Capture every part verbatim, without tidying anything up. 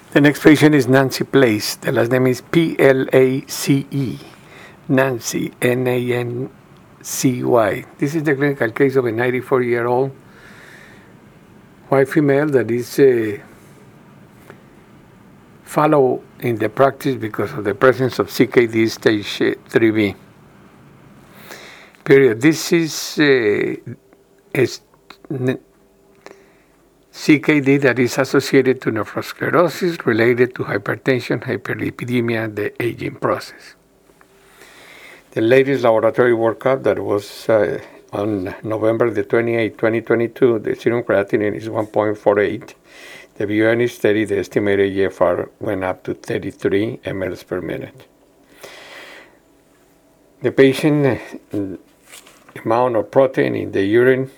The next patient is Nancy Place. The last name is P L A C E. Nancy, N A N C Y. This is the clinical case of a ninety-four-year-old white female that is uh, followed in the practice because of the presence of C K D stage uh, three B. Period. This is uh, a C K D that is associated to nephrosclerosis related to hypertension, hyperlipidemia, and the aging process. The latest laboratory workup that was uh, on November the twenty-eighth, twenty twenty-two, the serum creatinine is one point four eight. The B U N is thirty. The estimated E F R went up to thirty-three milliliters per minute. The patient uh, amount of protein in the urine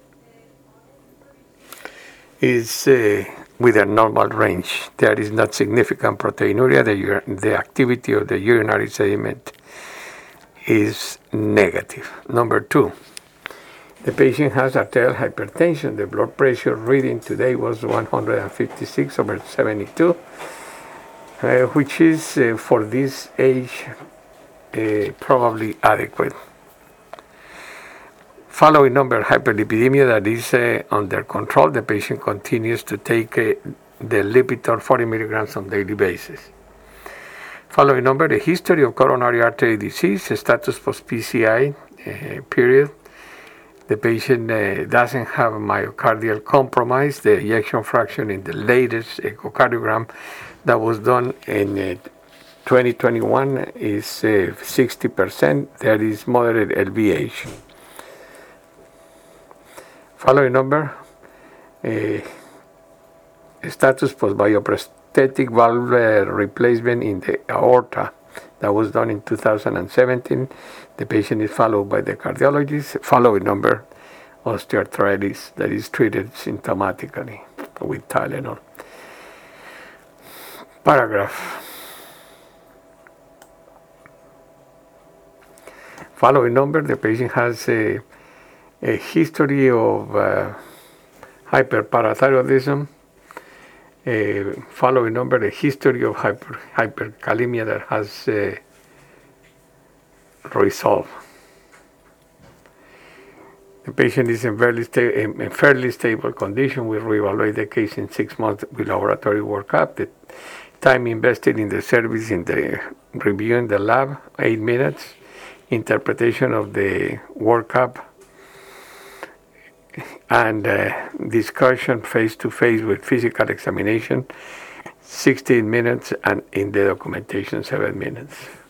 is uh, within normal range. There is not significant proteinuria. The, the activity of the urinary sediment is negative. Number two, the patient has arterial hypertension. The blood pressure reading today was one hundred fifty-six over seventy-two, uh, which is uh, for this age uh, probably adequate. Following number, hyperlipidemia that is uh, under control. The patient continues to take uh, the Lipitor forty milligrams on a daily basis. Following number, the history of coronary artery disease, status post-P C I, uh, period. The patient uh, doesn't have myocardial compromise. The ejection fraction in the latest echocardiogram that was done in uh, twenty twenty-one is uh, sixty percent. There is moderate L V H. Following number, uh, status post-bioprosthetic valve uh, replacement in the aorta that was done in two thousand seventeen. The patient is followed by the cardiologist. Following number, osteoarthritis that is treated symptomatically with Tylenol. Paragraph. Following number, the patient has a a history of uh, hyperparathyroidism, uh, following number, a history of hyper, hyperkalemia that has uh, resolved. The patient is in fairly, sta- in fairly stable condition. We reevaluate the case in six months with laboratory workup. The time invested in the service in the review in the lab, eight minutes. Interpretation of the workup and uh, discussion face-to-face with physical examination, sixteen minutes, and in the documentation, seven minutes.